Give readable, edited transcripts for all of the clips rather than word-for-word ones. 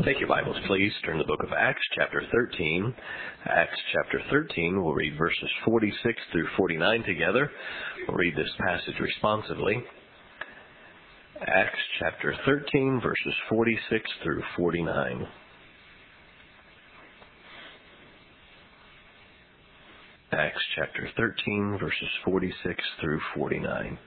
Take your Bibles, please. Turn to the book of Acts, chapter 13. Acts, chapter 13. We'll read verses 46 through 49 together. We'll read this passage responsively. Acts, chapter 13, verses 46 through 49. Acts, chapter 13, verses 46 through 49.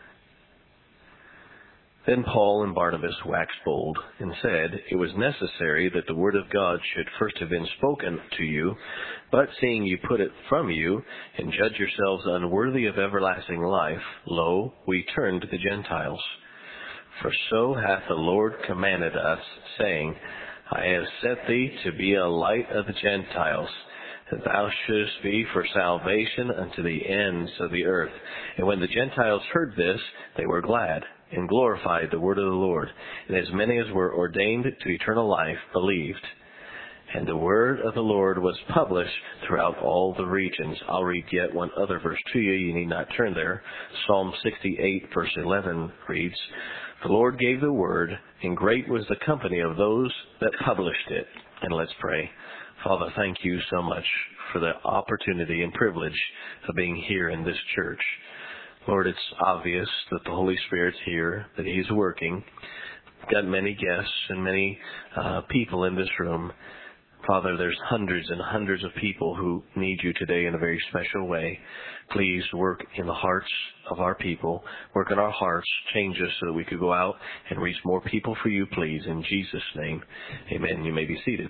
Then Paul and Barnabas waxed bold, and said, It was necessary that the word of God should first have been spoken to you, but seeing you put it from you, and judge yourselves unworthy of everlasting life, lo, we turn to the Gentiles. For so hath the Lord commanded us, saying, I have set thee to be a light of the Gentiles, that thou shouldest be for salvation unto the ends of the earth. And when the Gentiles heard this, they were glad, and glorified the word of the Lord. And as many as were ordained to eternal life believed. And the word of the Lord was published throughout all the regions. I'll read yet one other verse to you. You need not turn there. Psalm 68, verse 11 reads, The Lord gave the word, and great was the company of those that published it. And let's pray. Father, thank you so much for the opportunity and privilege of being here in this church. Lord, it's obvious that the Holy Spirit's here, that He's working. We've got many guests and many people in this room. Father, there's hundreds and hundreds of people who need you today in a very special way. Please work in the hearts of our people. Work in our hearts. Change us so that we could go out and reach more people for you, please. In Jesus' name, amen. You may be seated.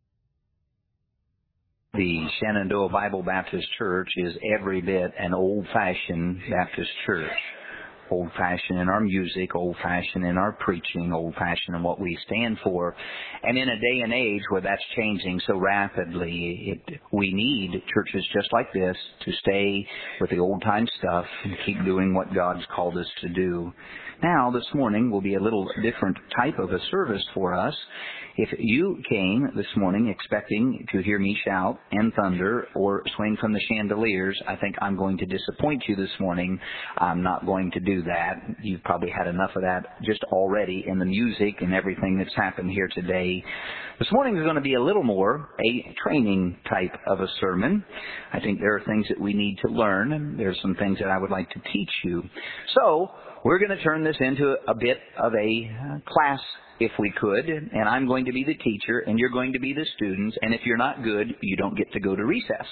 The Shenandoah Bible Baptist Church is every bit an old-fashioned Baptist church. Old-fashioned in our music, old-fashioned in our preaching, old-fashioned in what we stand for. And in a day and age where that's changing so rapidly, we need churches just like this to stay with the old-time stuff and keep doing what God's called us to do. Now, this morning will be a little different type of a service for us. If you came this morning expecting to hear me shout and thunder or swing from the chandeliers, I think I'm going to disappoint you this morning. I'm not going to do that. You've probably had enough of that just already in the music and everything that's happened here today. This morning is going to be a little more a training type of a sermon. I think there are things that we need to learn. There's some things that I would like to teach you. So, we're going to turn this into a bit of a class, if we could, and I'm going to be the teacher, and you're going to be the students, and if you're not good, you don't get to go to recess.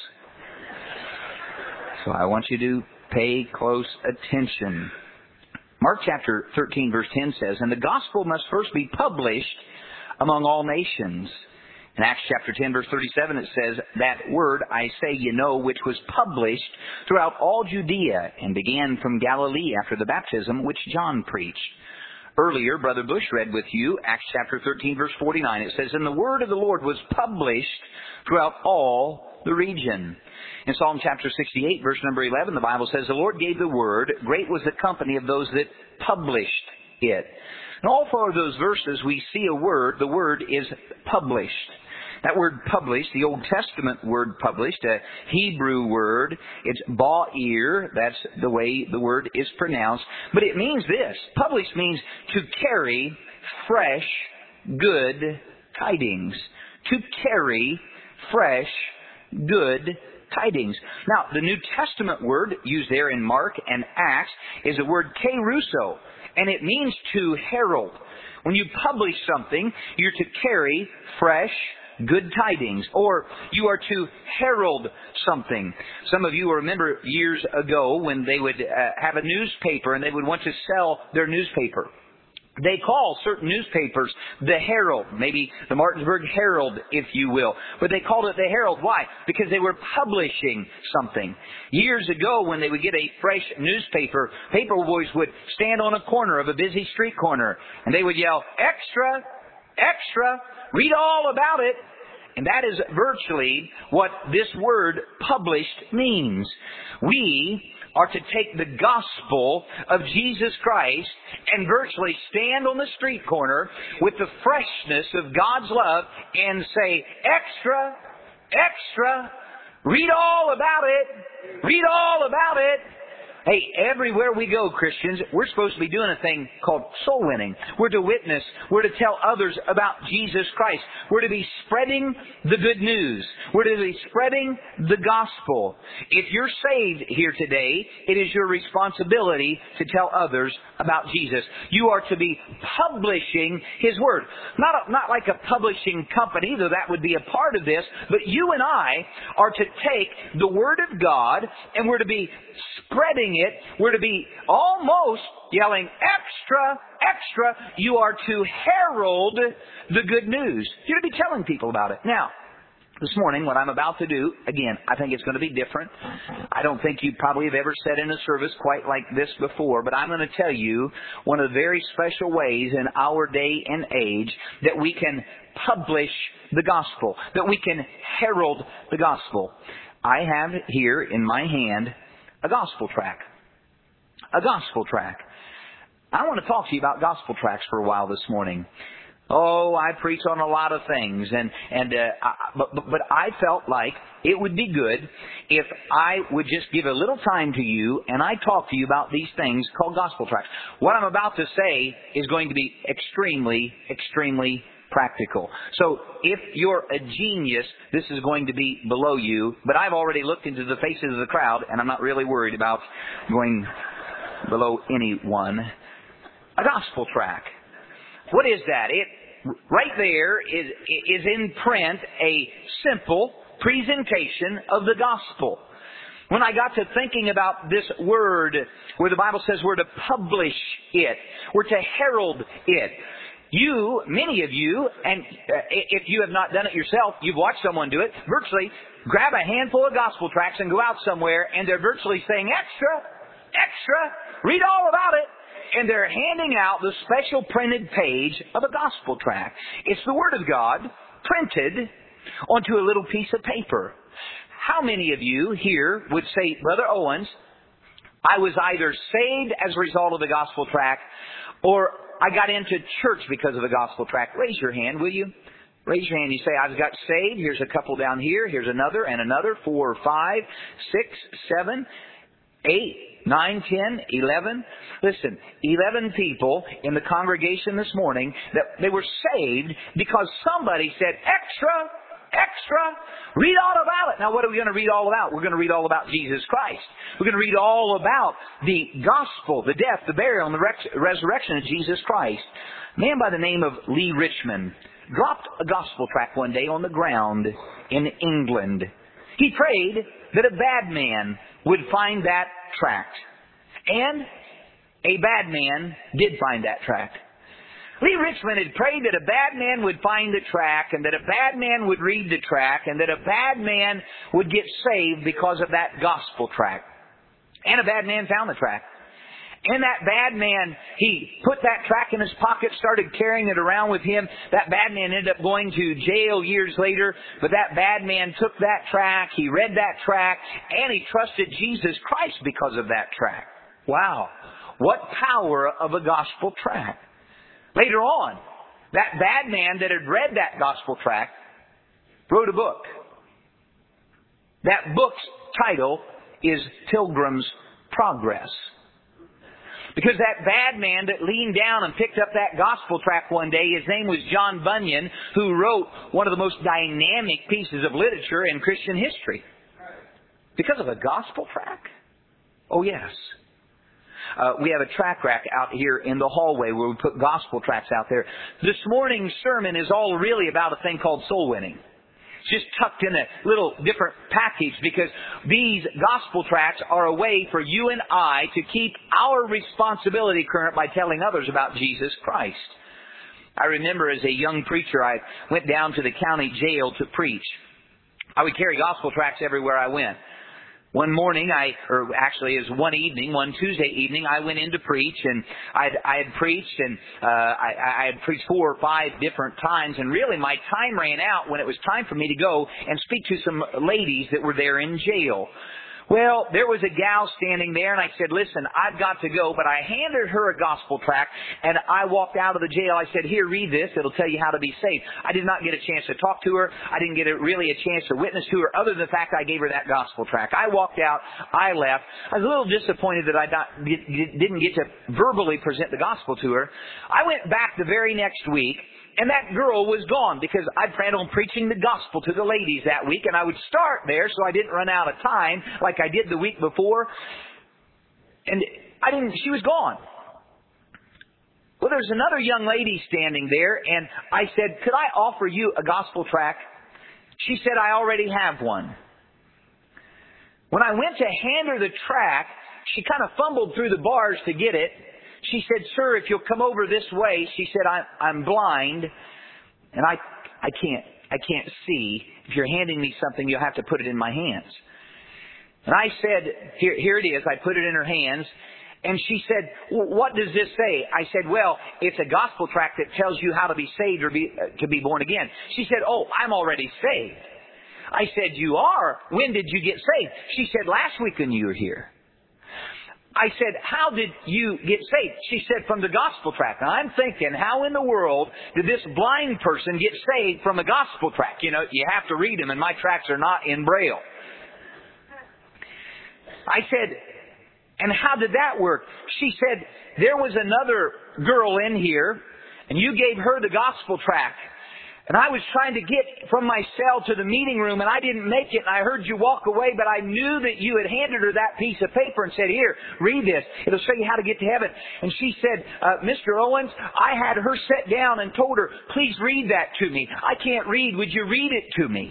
So I want you to pay close attention. Mark chapter 13, verse 10 says, And the gospel must first be published among all nations. In Acts chapter 10, verse 37, it says, That word, I say, you know, which was published throughout all Judea and began from Galilee after the baptism which John preached. Earlier, Brother Bush read with you Acts chapter 13, verse 49. It says, And the word of the Lord was published throughout all the region. In Psalm chapter 68, verse number 11, the Bible says, The Lord gave the word, great was the company of those that published it. In all four of those verses, we see a word. The word is published. That word published, the Old Testament word published, a Hebrew word, it's ba'ir, that's the way the word is pronounced. But it means this. Published means to carry fresh, good tidings. To carry fresh, good tidings. Now, the New Testament word used there in Mark and Acts is the word kerusso, and it means to herald. When you publish something, you're to carry fresh, good tidings, or you are to herald something. Some of you remember years ago when they would have a newspaper and they would want to sell their newspaper. They call certain newspapers the Herald, maybe the Martinsburg Herald, if you will. But they called it the Herald. Why? Because they were publishing something. Years ago, when they would get a fresh newspaper, paper boys would stand on a corner of a busy street corner, and they would yell, Extra! Extra! Read all about it! And that is virtually what this word published means. We are to take the gospel of Jesus Christ and virtually stand on the street corner with the freshness of God's love and say, Extra! Extra! Read all about it! Read all about it! Hey, everywhere we go, Christians, we're supposed to be doing a thing called soul winning. We're to witness. We're to tell others about Jesus Christ. We're to be spreading the good news. We're to be spreading the gospel. If you're saved here today, it is your responsibility to tell others about Jesus. You are to be publishing His Word. Not like a publishing company, though that would be a part of this, but you and I are to take the Word of God and we're to be spreading it. We're to be almost yelling, extra, extra. You are to herald the good news. You're to be telling people about it. Now, this morning, what I'm about to do, again, I think it's going to be different. I don't think you probably have ever said in a service quite like this before, but I'm going to tell you one of the very special ways in our day and age that we can publish the gospel, that we can herald the gospel. I have here in my hand a gospel tract. A gospel tract. I want to talk to you about gospel tracts for a while this morning. Oh, I preach on a lot of things, but I felt like it would be good if I would just give a little time to you and I talk to you about these things called gospel tracts. What I'm about to say is going to be extremely, extremely practical. So if you're a genius, this is going to be below you, but I've already looked into the faces of the crowd and I'm not really worried about going below anyone. A gospel tract. What is that? Right there is in print a simple presentation of the gospel. When I got to thinking about this word, where the Bible says we're to publish it, we're to herald it. You, many of you, and if you have not done it yourself, you've watched someone do it, virtually grab a handful of gospel tracts and go out somewhere, and they're virtually saying, extra, extra, read all about it. And they're handing out the special printed page of a gospel tract. It's the Word of God printed onto a little piece of paper. How many of you here would say, Brother Owens, I was either saved as a result of the gospel tract or I got into church because of the gospel tract? Raise your hand, will you? Raise your hand. You say, I've got saved. Here's a couple down here. Here's another and another. 4 or 5, 6, 7, 8, 9, 10, 11. Listen, 11 people in the congregation this morning that they were saved because somebody said, extra, extra, read all about it. Now, what are we going to read all about? We're going to read all about Jesus Christ. We're going to read all about the gospel, the death, the burial, and the resurrection of Jesus Christ. A man by the name of Lee Richmond dropped a gospel tract one day on the ground in England. He prayed that a bad man would find that tract. And a bad man did find that tract. Lee Richmond had prayed that a bad man would find the tract, and that a bad man would read the tract, and that a bad man would get saved because of that gospel tract. And a bad man found the tract. And that bad man, he put that tract in his pocket, started carrying it around with him. That bad man ended up going to jail years later. But that bad man took that tract, he read that tract, and he trusted Jesus Christ because of that tract. Wow. What power of a gospel tract. Later on, that bad man that had read that gospel tract wrote a book. That book's title is Pilgrim's Progress. Because that bad man that leaned down and picked up that gospel tract one day, his name was John Bunyan, who wrote one of the most dynamic pieces of literature in Christian history. Because of a gospel tract? Oh, yes. We have a tract rack out here in the hallway where we put gospel tracts out there. This morning's sermon is all really about a thing called soul winning. It's just tucked in a little different package because these gospel tracts are a way for you and I to keep our responsibility current by telling others about Jesus Christ. I remember as a young preacher, I went down to the county jail to preach. I would carry gospel tracts everywhere I went. One morning, one evening, one Tuesday evening, I went in to preach, and I had preached, and I had preached 4 or 5 different times, and really my time ran out when it was time for me to go and speak to some ladies that were there in jail. Well, there was a gal standing there, and I said, listen, I've got to go, but I handed her a gospel tract, and I walked out of the jail. I said, here, read this. It'll tell you how to be saved. I did not get a chance to talk to her. I didn't get really a chance to witness to her, other than the fact I gave her that gospel tract. I walked out. I left. I was a little disappointed that I didn't get to verbally present the gospel to her. I went back the very next week, and that girl was gone, because I planned on preaching the gospel to the ladies that week, and I would start there so I didn't run out of time like I did the week before. And she was gone. Well, there's another young lady standing there, and I said, could I offer you a gospel tract? She said, I already have one. When I went to hand her the tract, she kind of fumbled through the bars to get it. She said, sir, if you'll come over this way, she said, I'm blind, and I can't see. If you're handing me something, you'll have to put it in my hands. And I said, here it is. I put it in her hands. And she said, well, what does this say? I said, well, it's a gospel tract that tells you how to be saved or to be born again. She said, oh, I'm already saved. I said, you are? When did you get saved? She said, last week when you were here. I said, how did you get saved? She said, from the gospel tract. Now, I'm thinking, how in the world did this blind person get saved from a gospel tract? You know, you have to read them, and my tracts are not in Braille. I said, and how did that work? She said, there was another girl in here, and you gave her the gospel tract. And I was trying to get from my cell to the meeting room, and I didn't make it, and I heard you walk away, but I knew that you had handed her that piece of paper and said, here, read this. It'll show you how to get to heaven. And she said, Mr. Owens, I had her sit down and told her, please read that to me. I can't read. Would you read it to me?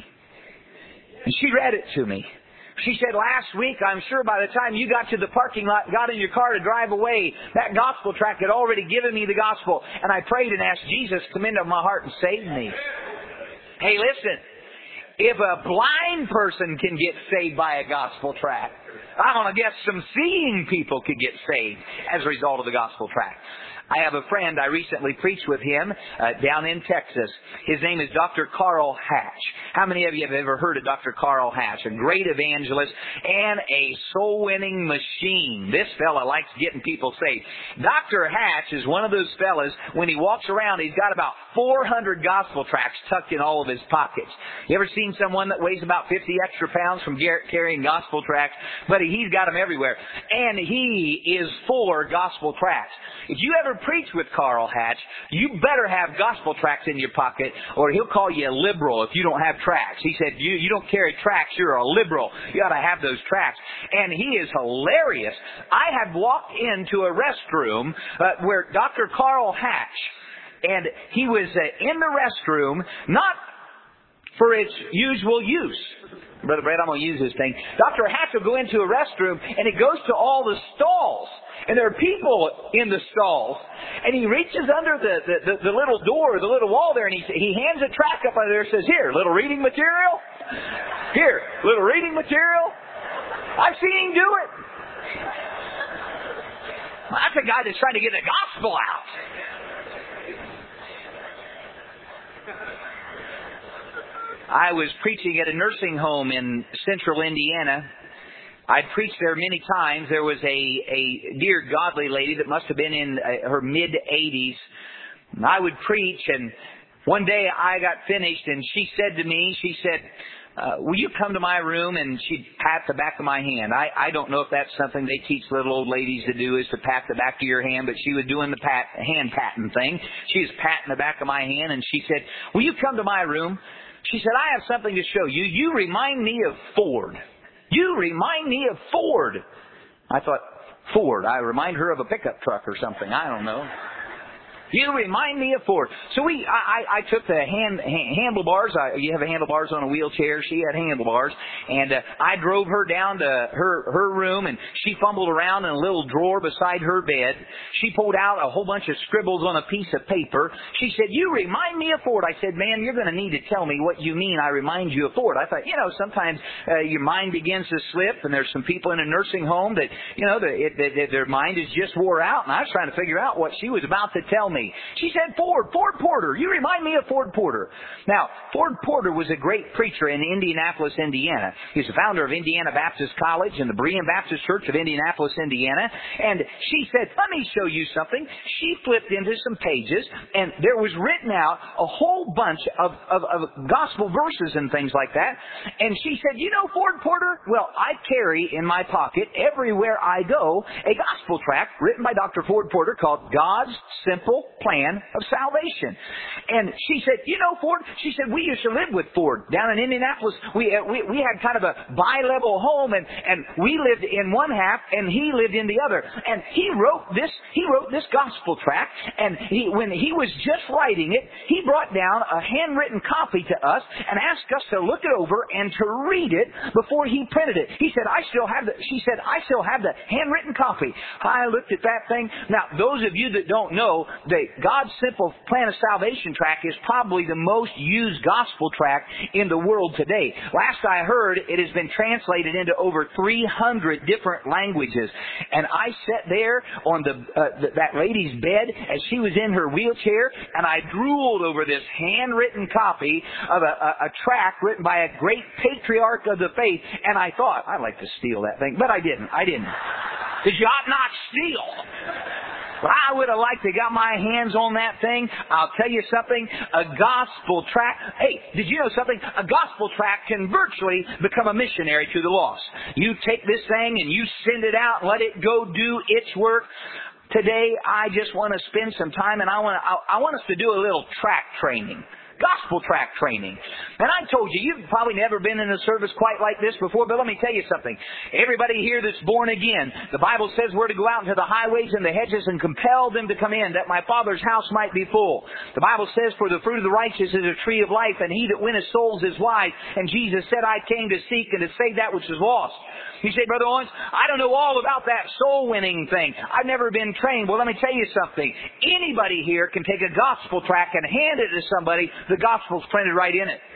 And she read it to me. She said, last week, I'm sure by the time you got to the parking lot, got in your car to drive away, that gospel tract had already given me the gospel. And I prayed and asked Jesus to come into my heart and save me. Hey, listen, if a blind person can get saved by a gospel tract, I'm going to guess some seeing people could get saved as a result of the gospel tract. I have a friend, I recently preached with him down in Texas. His name is Dr. Carl Hatch. How many of you have ever heard of Dr. Carl Hatch? A great evangelist and a soul-winning machine. This fella likes getting people saved. Dr. Hatch is one of those fellas, when he walks around, he's got about 400 gospel tracts tucked in all of his pockets. You ever seen someone that weighs about 50 extra pounds from carrying gospel tracts? But he's got them everywhere. And he is for gospel tracts. If you ever preach with Carl Hatch, you better have gospel tracts in your pocket, or he'll call you a liberal if you don't have tracts. He said, you don't carry tracts, you're a liberal. You ought to have those tracts. And he is hilarious. I have walked into a restroom where Dr. Carl Hatch, and he was in the restroom, not for its usual use. Brother Brad, I'm going to use this thing. Dr. Hatch will go into a restroom, and it goes to all the stalls. And there are people in the stalls. And he reaches under the little door, the little wall there, and he hands a tract up under there and says, here, little reading material. Here, little reading material. I've seen him do it. That's a guy that's trying to get the gospel out. I was preaching at a nursing home in central Indiana. I'd preached there many times. There was a dear godly lady that must have been in her mid-80s. I would preach, and one day I got finished, and she said to me, will you come to my room? And she'd pat the back of my hand. I don't know if that's something they teach little old ladies to do, is to pat the back of your hand, but she was doing the hand patting thing. She was patting the back of my hand, and she said, will you come to my room? She said, I have something to show you. You remind me of Ford. You remind me of Ford. I thought, Ford. I remind her of a pickup truck or something. I don't know. You remind me of Ford. So I took the handlebars. You have handlebars on a wheelchair. She had handlebars. And I drove her down to her room, and she fumbled around in a little drawer beside her bed. She pulled out a whole bunch of scribbles on a piece of paper. She said, you remind me of Ford. I said, ma'am, you're going to need to tell me what you mean I remind you of Ford. I thought, sometimes your mind begins to slip, and there's some people in a nursing home that, their mind is just wore out. And I was trying to figure out what she was about to tell me. me. She said, Ford Porter. You remind me of Ford Porter. Now, Ford Porter was a great preacher in Indianapolis, Indiana. He's the founder of Indiana Baptist College and the Berean Baptist Church of Indianapolis, Indiana. And she said, let me show you something. She flipped into some pages, and there was written out a whole bunch of gospel verses and things like that. And she said, you know Ford Porter? Well, I carry in my pocket, everywhere I go, a gospel tract written by Dr. Ford Porter called God's Simple Plan of Salvation. And she said, you know Ford? She said, we used to live with Ford down in Indianapolis. We had kind of a bi-level home, and we lived in one half, and he lived in the other. And he wrote this gospel tract, and when he was just writing it, he brought down a handwritten copy to us and asked us to look it over and to read it before he printed it. She said, I still have the handwritten copy. I looked at that thing. Now, those of you that don't know, the God's Simple Plan of Salvation tract is probably the most used gospel tract in the world today. Last I heard, it has been translated into over 300 different languages. And I sat there on that lady's bed as she was in her wheelchair, and I drooled over this handwritten copy of a tract written by a great patriarch of the faith, and I thought, I'd like to steal that thing, but I didn't. Because you ought not steal. But I would have liked to got my hands on that thing. I'll tell you something, a gospel tract. Hey, did you know something? A gospel tract can virtually become a missionary to the lost. You take this thing and you send it out and let it go do its work. Today, I just want to spend some time, and I want us to do a little tract training. Gospel tract training. And I told you, you've probably never been in a service quite like this before, but let me tell you something. Everybody here that's born again, the Bible says we're to go out into the highways and the hedges and compel them to come in, that my Father's house might be full. The Bible says, for the fruit of the righteous is a tree of life, and he that winneth souls is wise. And Jesus said, I came to seek and to save that which is lost. You say, Brother Owens, I don't know all about that soul winning thing. I've never been trained. Well, let me tell you something. Anybody here can take a gospel tract and hand it to somebody. The gospel's printed right in it.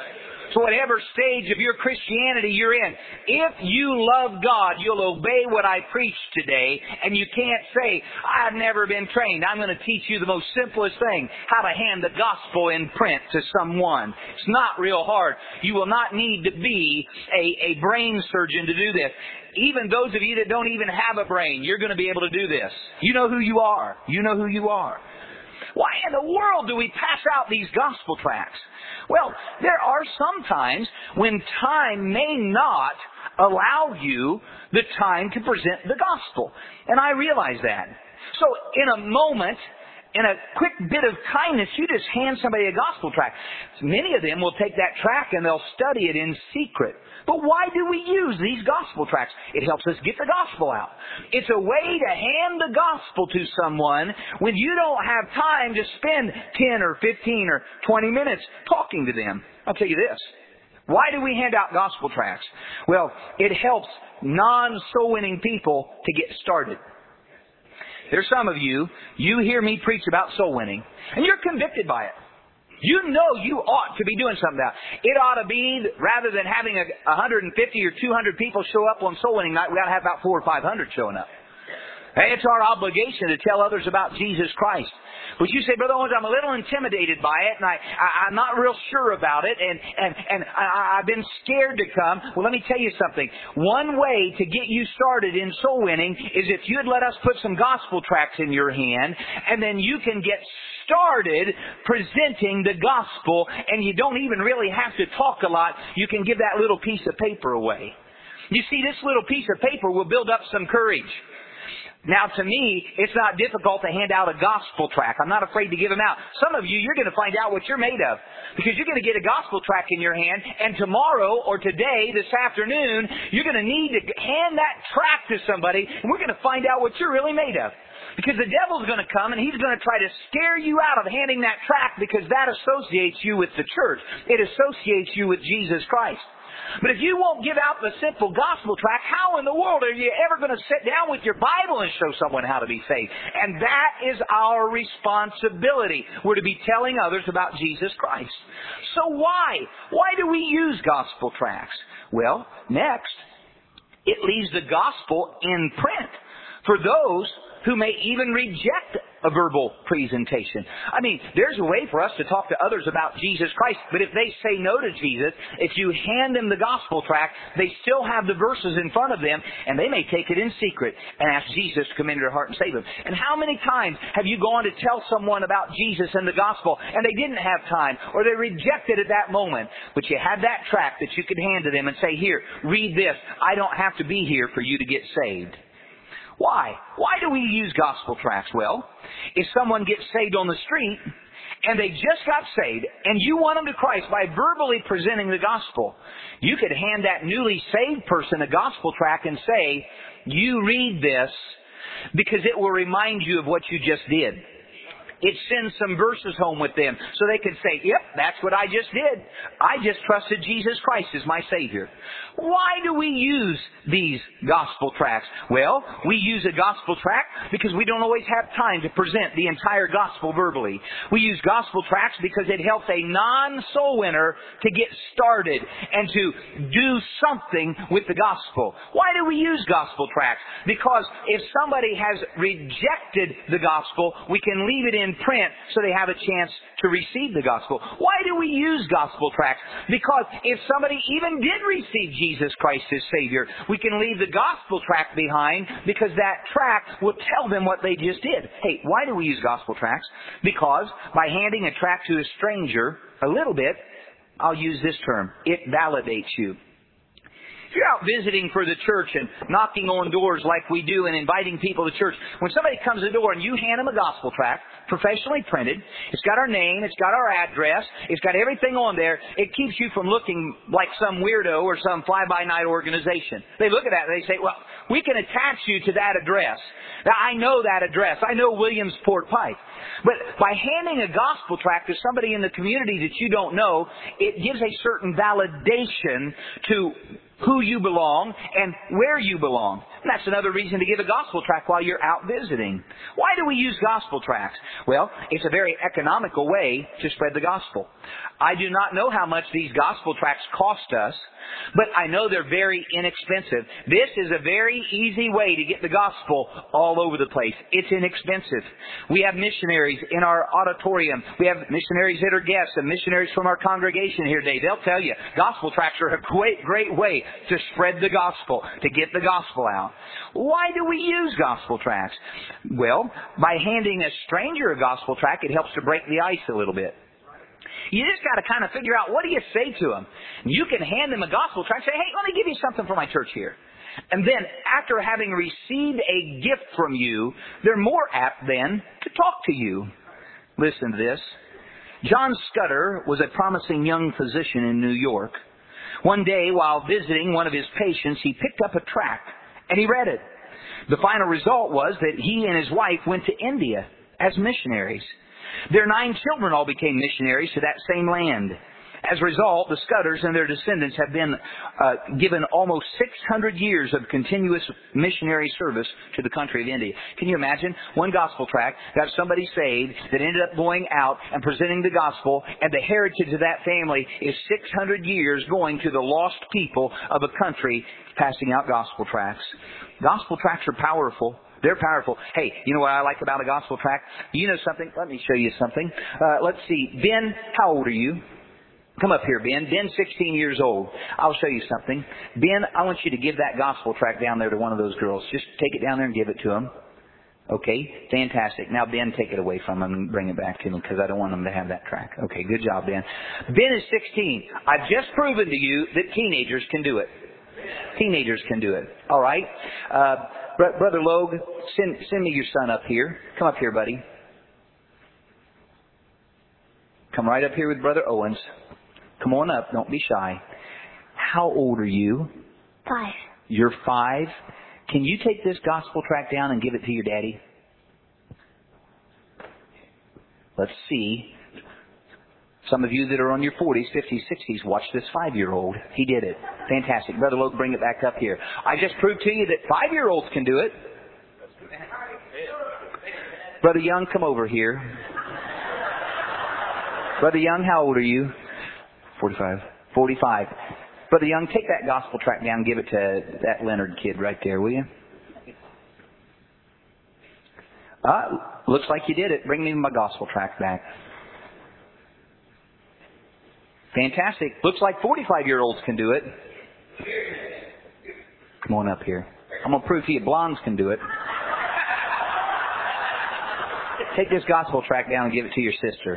So whatever stage of your Christianity you're in, if you love God, you'll obey what I preach today, and you can't say, I've never been trained. I'm going to teach you the most simplest thing, how to hand the gospel in print to someone. It's not real hard. You will not need to be a brain surgeon to do this. Even those of you that don't even have a brain, you're going to be able to do this. You know who you are. You know who you are. Why in the world do we pass out these gospel tracts? Well, there are some times when time may not allow you the time to present the gospel. And I realize that. So in a moment, in a quick bit of kindness, you just hand somebody a gospel tract. Many of them will take that tract and they'll study it in secret. But why do we use these gospel tracts? It helps us get the gospel out. It's a way to hand the gospel to someone when you don't have time to spend 10 or 15 or 20 minutes talking to them. I'll tell you this. Why do we hand out gospel tracts? Well, it helps non-soul winning people to get started. There's some of you hear me preach about soul winning, and you're convicted by it. You know you ought to be doing something about it. It ought to be, rather than having 150 or 200 people show up on soul winning night, we ought to have about 400 or 500 showing up. It's our obligation to tell others about Jesus Christ. But you say, Brother Owens, I'm a little intimidated by it, and I'm not real sure about it, and I've been scared to come. Well, let me tell you something. One way to get you started in soul winning is if you'd let us put some gospel tracts in your hand, and then you can get started presenting the gospel, and you don't even really have to talk a lot. You can give that little piece of paper away. You see, this little piece of paper will build up some courage. Now, to me, it's not difficult to hand out a gospel tract. I'm not afraid to give them out. Some of you, you're going to find out what you're made of. Because you're going to get a gospel tract in your hand, and tomorrow or today, this afternoon, you're going to need to hand that tract to somebody, and we're going to find out what you're really made of. Because the devil's going to come, and he's going to try to scare you out of handing that tract, because that associates you with the church. It associates you with Jesus Christ. But if you won't give out the simple gospel tract, how in the world are you ever going to sit down with your Bible and show someone how to be saved? And that is our responsibility. We're to be telling others about Jesus Christ. So why? Why do we use gospel tracts? Well, next, it leaves the gospel in print for those who may even reject a verbal presentation. I mean, there's a way for us to talk to others about Jesus Christ, but if they say no to Jesus, if you hand them the gospel tract, they still have the verses in front of them, and they may take it in secret and ask Jesus to come into their heart and save them. And how many times have you gone to tell someone about Jesus and the gospel, and they didn't have time, or they rejected at that moment, but you had that tract that you could hand to them and say, here, read this. I don't have to be here for you to get saved. Why? Why do we use gospel tracts? Well, if someone gets saved on the street and they just got saved and you want them to Christ by verbally presenting the gospel, you could hand that newly saved person a gospel tract and say, you read this because it will remind you of what you just did. It sends some verses home with them so they can say, yep, that's what I just did. I just trusted Jesus Christ as my Savior. Why do we use these gospel tracts? Well, we use a gospel tract because we don't always have time to present the entire gospel verbally. We use gospel tracts because it helps a non-soul winner to get started and to do something with the gospel. Why do we use gospel tracts? Because if somebody has rejected the gospel, we can leave it in print so they have a chance to receive the gospel. Why do we use gospel tracts? Because if somebody even did receive Jesus Christ as Savior, we can leave the gospel tract behind because that tract will tell them what they just did. Hey, why do we use gospel tracts? Because by handing a tract to a stranger a little bit, I'll use this term, it validates you. If you're out visiting for the church and knocking on doors like we do and inviting people to church, when somebody comes to the door and you hand them a gospel tract, professionally printed, it's got our name, it's got our address, it's got everything on there, it keeps you from looking like some weirdo or some fly-by-night organization. They look at that and they say, well, we can attach you to that address. Now, I know that address. I know Williamsport Pike. But by handing a gospel tract to somebody in the community that you don't know, it gives a certain validation to who you belong and where you belong. And that's another reason to give a gospel tract while you're out visiting. Why do we use gospel tracts? Well, it's a very economical way to spread the gospel. I do not know how much these gospel tracts cost us, but I know they're very inexpensive. This is a very easy way to get the gospel all over the place. It's inexpensive. We have missionaries in our auditorium. We have missionaries that are guests and missionaries from our congregation here today. They'll tell you gospel tracts are a great way to spread the gospel, to get the gospel out. Why do we use gospel tracts? Well, by handing a stranger a gospel tract, it helps to break the ice a little bit. You just got to kind of figure out, what do you say to them? You can hand them a gospel tract and say, hey, let me give you something for my church here. And then, after having received a gift from you, they're more apt then to talk to you. Listen to this. John Scudder was a promising young physician in New York. One day, while visiting one of his patients, he picked up a tract and he read it. The final result was that he and his wife went to India as missionaries. Their 9 children all became missionaries to that same land. As a result, the Scudders and their descendants have been given almost 600 years of continuous missionary service to the country of India. Can you imagine? One gospel tract got somebody saved that ended up going out and presenting the gospel, and the heritage of that family is 600 years going to the lost people of a country passing out gospel tracts. Gospel tracts are powerful. They're powerful. Hey, you know what I like about a gospel tract? You know something? Let me show you something. Let's see. Ben, how old are you? Come up here, Ben. Ben's 16 years old. I'll show you something. Ben, I want you to give that gospel tract down there to one of those girls. Just take it down there and give it to them. Okay? Fantastic. Now, Ben, take it away from them and bring it back to me because I don't want them to have that tract. Okay, good job, Ben. Ben is 16. I've just proven to you that teenagers can do it. Teenagers can do it. All right? Brother Logue, send me your son up here. Come up here, buddy. Come right up here with Brother Owens. Come on up. Don't be shy. How old are you? 5. You're 5? Can you take this gospel tract down and give it to your daddy? Let's see. Some of you that are on your 40s, 50s, 60s, watch this 5-year-old. He did it. Fantastic. Brother Logue, bring it back up here. I just proved to you that 5-year-olds can do it. Brother Young, come over here. Brother Young, how old are you? 45. 45. Brother Young, take that gospel tract down and give it to that Leonard kid right there, will you? Looks like you did it. Bring me my gospel tract back. Fantastic. Looks like 45-year-olds can do it. Come on up here. I'm going to prove to you blondes can do it. Take this gospel tract down and give it to your sister.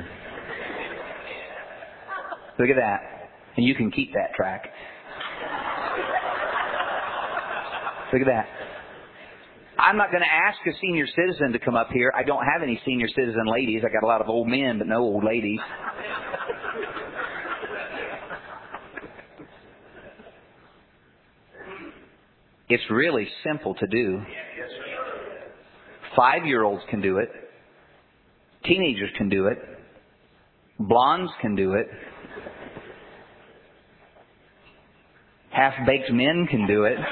Look at that. And you can keep that tract. Look at that. I'm not going to ask a senior citizen to come up here. I don't have any senior citizen ladies. I got a lot of old men, but no old ladies. It's really simple to do. 5-year-olds can do it. Teenagers can do it. Blondes can do it. Half-baked men can do it.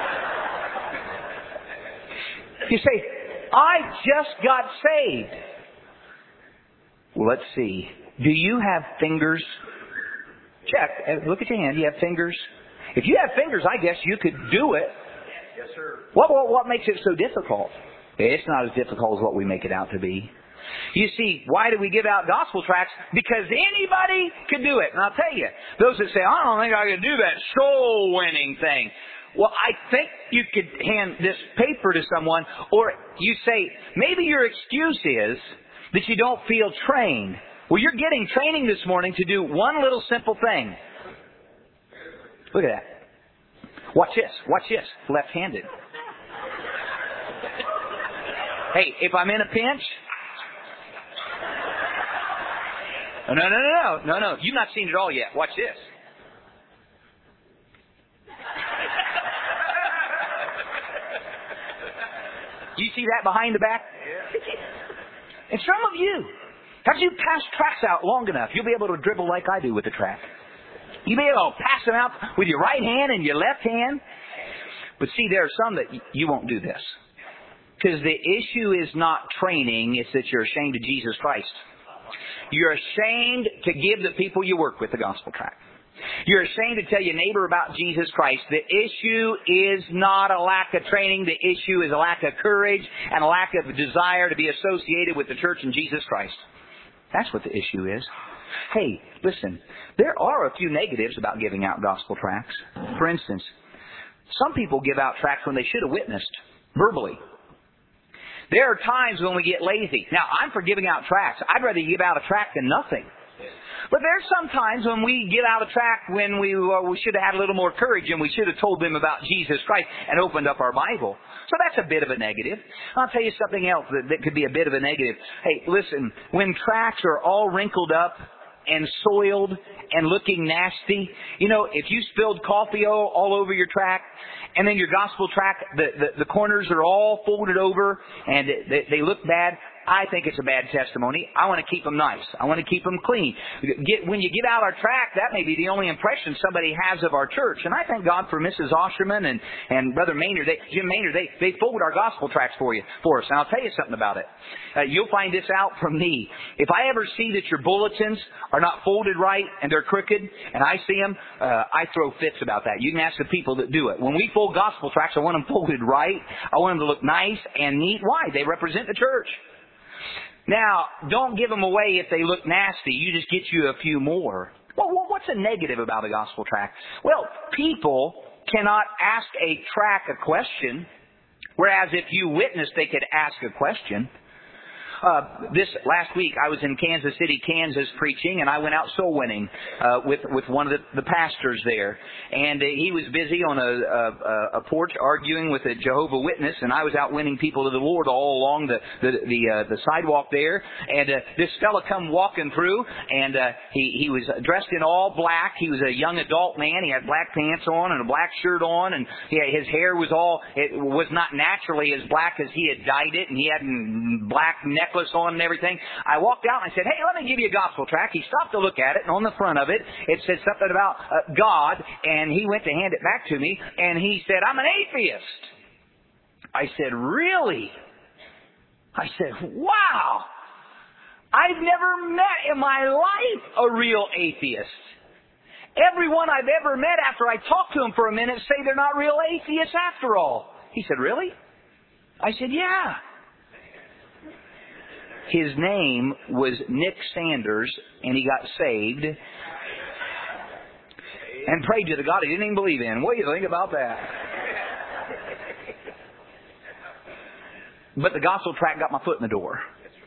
You say, I just got saved. Well, let's see. Do you have fingers? Check. Look at your hand. Do you have fingers? If you have fingers, I guess you could do it. Yes, sir. What makes it so difficult? It's not as difficult as what we make it out to be. You see, why do we give out gospel tracts? Because anybody can do it. And I'll tell you, those that say, I don't think I can do that soul winning thing. Well, I think you could hand this paper to someone, or you say, maybe your excuse is that you don't feel trained. Well, you're getting training this morning to do one little simple thing. Look at that. Watch this. Watch this. Left-handed. Hey, if I'm in a pinch... No. You've not seen it all yet. Watch this. You see that behind the back? And some of you, as you pass tracts out long enough, you'll be able to dribble like I do with the tract. You'll be able to pass them out with your right hand and your left hand. But see, there are some that you won't do this. Because the issue is not training, it's that you're ashamed of Jesus Christ. You're ashamed to give the people you work with the gospel tract. You're ashamed to tell your neighbor about Jesus Christ. The issue is not a lack of training. The issue is a lack of courage and a lack of desire to be associated with the church and Jesus Christ. That's what the issue is. Hey, listen, there are a few negatives about giving out gospel tracts. For instance, some people give out tracts when they should have witnessed verbally. There are times when we get lazy. Now, I'm for giving out tracts. I'd rather give out a tract than nothing. But there's some times when we give out a tract when we should have had a little more courage and we should have told them about Jesus Christ and opened up our Bible. So that's a bit of a negative. I'll tell you something else that could be a bit of a negative. Hey, listen, when tracts are all wrinkled up and soiled and looking nasty, you know, if you spilled coffee all over your tract and then your gospel tract, the corners are all folded over and they look bad, I think it's a bad testimony. I want to keep them nice. I want to keep them clean. When you give out our tract, that may be the only impression somebody has of our church. And I thank God for Mrs. Osherman and Brother Maynard. Jim Maynard, they fold our gospel tracts for us. And I'll tell you something about it. You'll find this out from me. If I ever see that your bulletins are not folded right and they're crooked, and I see them, I throw fits about that. You can ask the people that do it. When we fold gospel tracts, I want them folded right. I want them to look nice and neat. Why? They represent the church. Now, don't give them away if they look nasty. You just get you a few more. Well, what's a negative about a gospel tract? Well, people cannot ask a tract a question, whereas if you witness, they could ask a question. This last week, I was in Kansas City, Kansas, preaching, and I went out soul winning with one of the pastors there. And he was busy on a porch arguing with a Jehovah Witness, and I was out winning people to the Lord all along the sidewalk there. And this fella come walking through, and he was dressed in all black. He was a young adult man. He had black pants on and a black shirt on, and his hair was not naturally as black as he had dyed it, and he had black necklace on and everything. I walked out and I said, hey, let me give you a gospel tract. He stopped to look at it, and on the front of it, it said something about God, and he went to hand it back to me, and he said, I'm an atheist. I said, really? I said, wow. I've never met in my life a real atheist. Everyone I've ever met after I talk to them for a minute say they're not real atheists after all. He said, really? I said, yeah. His name was Nick Sanders, and he got saved and prayed to the God he didn't even believe in. What do you think about that? But the gospel tract got my foot in the door.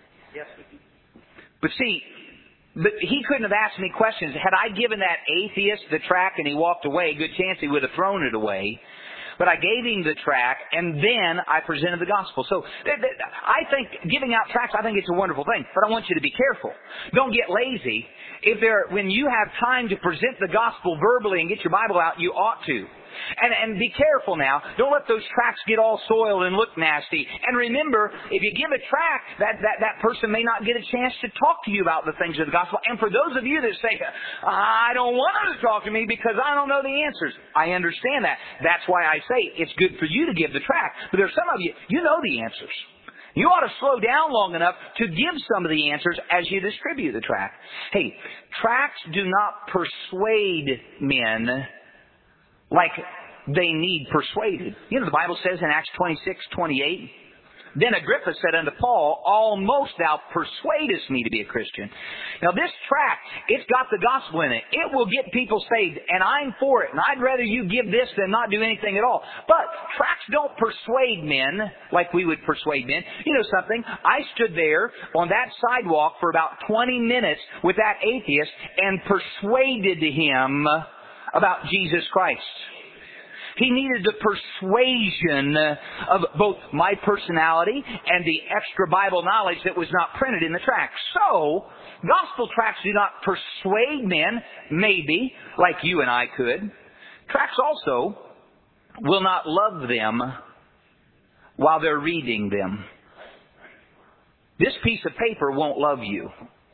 But see, he couldn't have asked me questions. Had I given that atheist the tract and he walked away, good chance he would have thrown it away. But I gave him the tract, and then I presented the gospel. So I think giving out tracts, I think it's a wonderful thing. But I want you to be careful. Don't get lazy. When you have time to present the gospel verbally and get your Bible out, you ought to. And be careful now. Don't let those tracts get all soiled and look nasty. And remember, if you give a tract, that person may not get a chance to talk to you about the things of the gospel. And for those of you that say, I don't want them to talk to me because I don't know the answers, I understand that. That's why I say it's good for you to give the tract. But there's some of you, you know the answers. You ought to slow down long enough to give some of the answers as you distribute the tract. Hey, tracts do not persuade men like they need persuaded. You know, the Bible says in Acts 26:28, then Agrippa said unto Paul, almost thou persuadest me to be a Christian. Now this tract, it's got the gospel in it. It will get people saved, and I'm for it. And I'd rather you give this than not do anything at all. But tracts don't persuade men like we would persuade men. You know something? I stood there on that sidewalk for about 20 minutes with that atheist and persuaded him about Jesus Christ. He needed the persuasion of both my personality and the extra Bible knowledge that was not printed in the tract. So, gospel tracts do not persuade men, maybe, like you and I could. Tracts also will not love them while they're reading them. This piece of paper won't love you.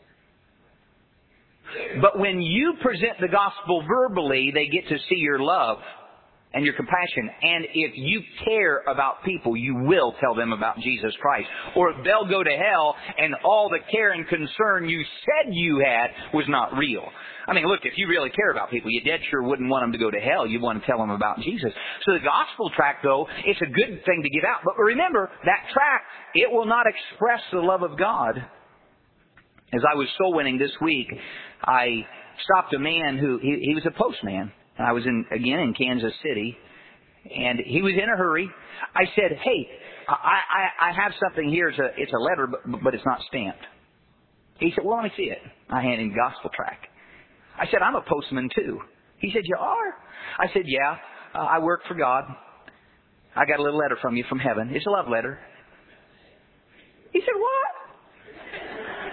But when you present the gospel verbally, they get to see your love and your compassion. And if you care about people, you will tell them about Jesus Christ. Or they'll go to hell and all the care and concern you said you had was not real. I mean, look, if you really care about people, you dead sure wouldn't want them to go to hell. You want to tell them about Jesus. So the gospel tract, though, it's a good thing to give out. But remember, that tract, it will not express the love of God. As I was soul winning this week, I stopped a man who, he was a postman. I was again in Kansas City, and he was in a hurry. I said, hey, I have something here. It's a letter, but it's not stamped. He said, well, let me see it. I handed him the gospel tract. I said, I'm a postman too. He said, you are? I said, yeah, I work for God. I got a little letter from you from heaven. It's a love letter. He said, what?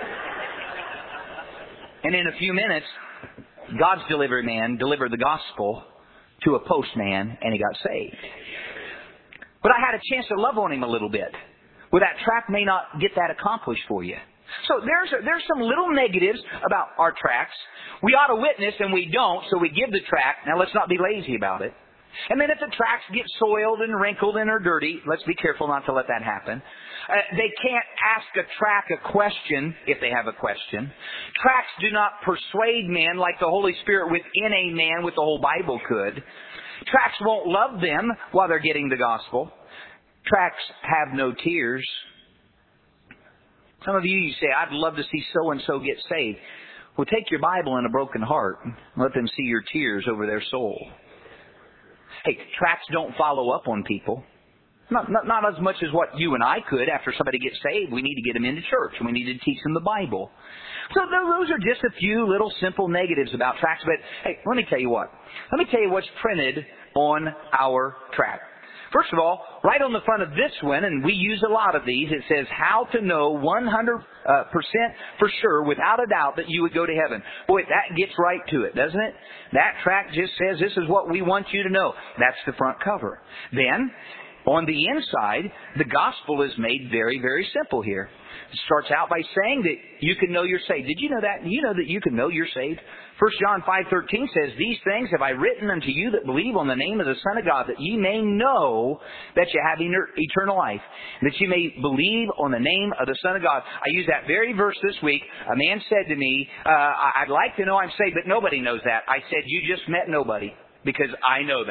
And in a few minutes, God's delivery man delivered the gospel to a postman, and he got saved. But I had a chance to love on him a little bit. Well, that tract may not get that accomplished for you. So there's some little negatives about our tracts. We ought to witness, and we don't, so we give the tract. Now, let's not be lazy about it. And then if the tracts get soiled and wrinkled and are dirty, let's be careful not to let that happen. They can't ask a tract a question if they have a question. Tracts do not persuade men like the Holy Spirit within a man with the whole Bible could. Tracts won't love them while they're getting the gospel. Tracts have no tears. Some of you say, I'd love to see so-and-so get saved. Well, take your Bible and a broken heart and let them see your tears over their soul. Hey, tracts don't follow up on people. Not as much as what you and I could. After somebody gets saved, we need to get them into church, and we need to teach them the Bible. So those are just a few little simple negatives about tracts. But hey, let me tell you what. Let me tell you what's printed on our tract. First of all, right on the front of this one, and we use a lot of these, it says, how to know 100% for sure, without a doubt, that you would go to heaven. Boy, that gets right to it, doesn't it? That tract just says, this is what we want you to know. That's the front cover. Then, on the inside, the gospel is made very, very simple here. It starts out by saying that you can know you're saved. Did you know that? Do you know that you can know you're saved? 1 John 5:13 says, these things have I written unto you that believe on the name of the Son of God, that ye may know that you have eternal life, that you may believe on the name of the Son of God. I used that very verse this week. A man said to me, I'd like to know I'm saved, but nobody knows that. I said, you just met nobody, because I know that.